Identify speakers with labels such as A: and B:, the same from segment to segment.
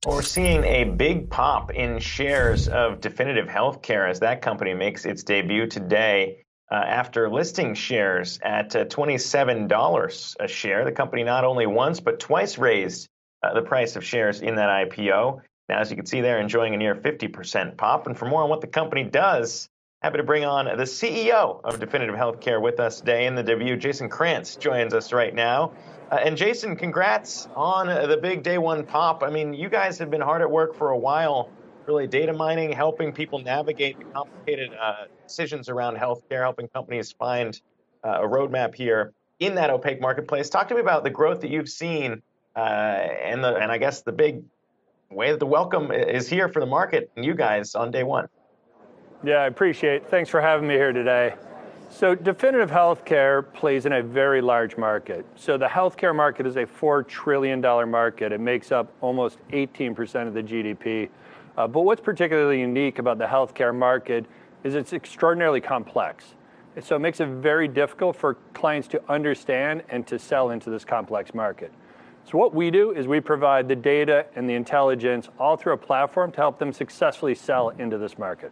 A: Well, we're seeing a big pop in shares of Definitive Healthcare as that company makes its debut today after listing shares at $27 a share. The company not only once but twice raised the price of shares in that IPO. Now, as you can see, they're enjoying a near 50% pop. And for more on what the company does, happy to bring on the CEO of Definitive Healthcare with us today in the debut. Jason Krantz joins us right now. And Jason, congrats on the big day one pop. I mean, you guys have been hard at work for a while, really data mining, helping people navigate the complicated decisions around healthcare, helping companies find a roadmap here in that opaque marketplace. Talk to me about the growth that you've seen and I guess the big way that the welcome is here for the market and you guys on day one.
B: Yeah, I appreciate it. Thanks for having me here today. So Definitive Healthcare plays in a very large market. So the healthcare market is a $4 trillion market. It makes up almost 18% of the GDP. But what's particularly unique about the healthcare market is it's extraordinarily complex. So it makes it very difficult for clients to understand and to sell into this complex market. So what we do is we provide the data and the intelligence all through a platform to help them successfully sell into this market.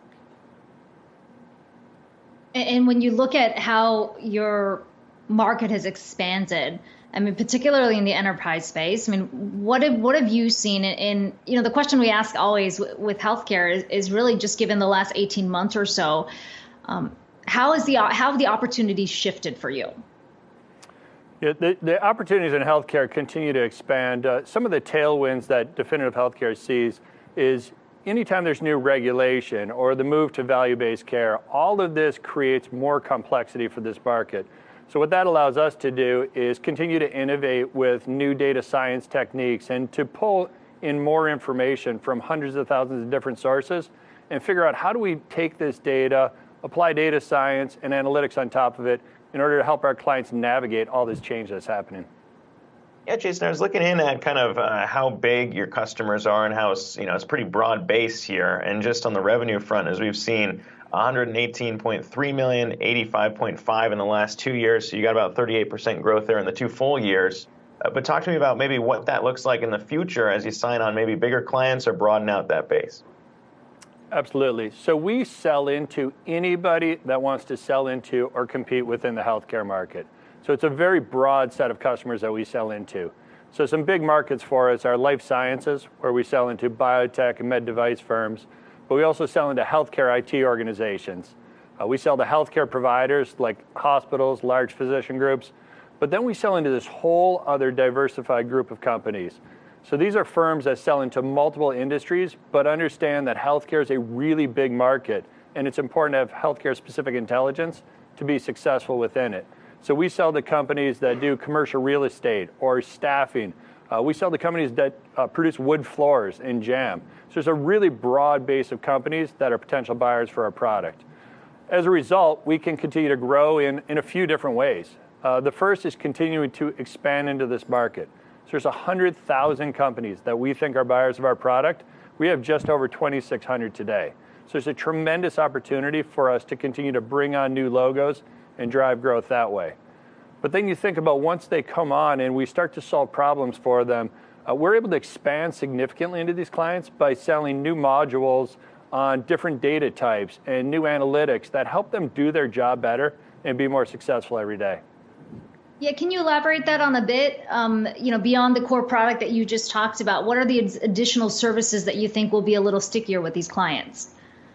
C: And when you look at how your market has expanded, I mean, particularly in the enterprise space, I mean, what have you seen in the question we ask always with healthcare is really just given the last 18 months or so, how have the opportunities shifted for you?
B: Yeah, the opportunities in healthcare continue to expand. Some of the tailwinds that Definitive Healthcare sees is anytime there's new regulation or the move to value-based care, all of this creates more complexity for this market. So what that allows us to do is continue to innovate with new data science techniques and to pull in more information from hundreds of thousands of different sources and figure out how do we take this data, apply data science and analytics on top of it in order to help our clients navigate all this change that's happening.
A: Yeah, Jason, I was looking in at kind of how big your customers are and how it's pretty broad base here. And just on the revenue front, as we've seen, 118.3 million, 85.5 in the last 2 years. So you got about 38% growth there in the 2 full years. But talk to me about maybe what that looks like in the future as you sign on maybe bigger clients or broaden out that base.
B: Absolutely. So we sell into anybody that wants to sell into or compete within the healthcare market. So it's a very broad set of customers that we sell into. So some big markets for us are life sciences, where we sell into biotech and med device firms, but we also sell into healthcare IT organizations. We sell to healthcare providers like hospitals, large physician groups, but then we sell into this whole other diversified group of companies. So these are firms that sell into multiple industries, but understand that healthcare is a really big market, and it's important to have healthcare-specific intelligence to be successful within it. So we sell to companies that do commercial real estate or staffing. We sell to companies that produce wood floors and jam. So there's a really broad base of companies that are potential buyers for our product. As a result, we can continue to grow in a few different ways. The first is continuing to expand into this market. So there's 100,000 companies that we think are buyers of our product. We have just over 2,600 today. So there's a tremendous opportunity for us to continue to bring on new logos and drive growth that way. But then you think about once they come on and we start to solve problems for them, we're able to expand significantly into these clients by selling new modules on different data types and new analytics that help them do their job better and be more successful every day.
C: Yeah, can you elaborate that on a bit? Beyond the core product that you just talked about, what are the additional services that you think will be a little stickier with these clients?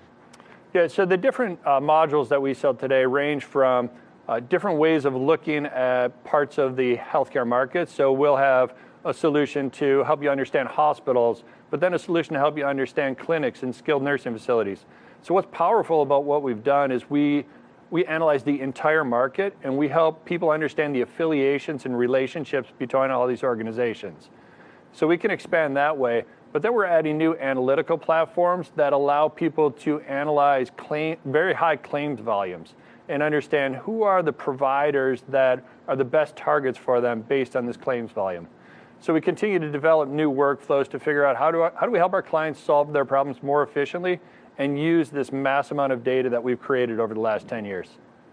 B: Yeah, so the different modules that we sell today range from different ways of looking at parts of the healthcare market. So we'll have a solution to help you understand hospitals, but then a solution to help you understand clinics and skilled nursing facilities. So what's powerful about what we've done is we analyze the entire market and we help people understand the affiliations and relationships between all these organizations. So we can expand that way. But then we're adding new analytical platforms that allow people to analyze very high claims volumes and understand who are the providers that are the best targets for them based on this claims volume. So we continue to develop new workflows to figure out how do we help our clients solve their problems more efficiently and use this mass amount of data that we've created over the last 10 years.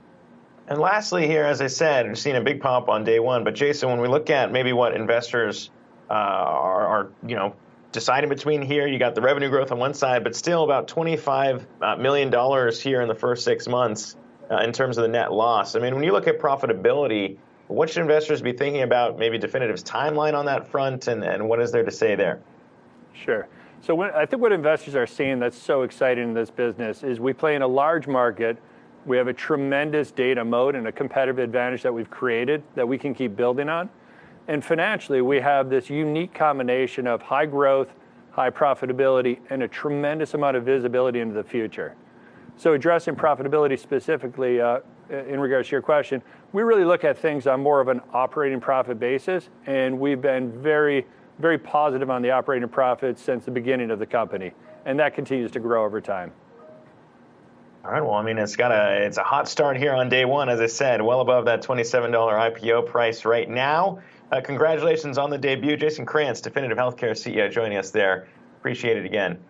A: And lastly here, as I said, we've seen a big pop on day one. But Jason, when we look at maybe what investors are deciding between here. You got the revenue growth on one side, but still about $25 million here in the first 6 months in terms of the net loss. I mean, when you look at profitability, what should investors be thinking about maybe Definitive's timeline on that front, and what is there to say there?
B: Sure. So I think what investors are seeing that's so exciting in this business is we play in a large market. We have a tremendous data moat and a competitive advantage that we've created that we can keep building on. And financially, we have this unique combination of high growth, high profitability, and a tremendous amount of visibility into the future. So addressing profitability specifically in regards to your question, we really look at things on more of an operating profit basis, and we've been very, very positive on the operating profits since the beginning of the company, and that continues to grow over time.
A: All right. Well, I mean, it's a hot start here on day one, as I said, well above that $27 IPO price right now. Congratulations on the debut, Jason Krantz, Definitive Healthcare CEO, joining us there. Appreciate it again.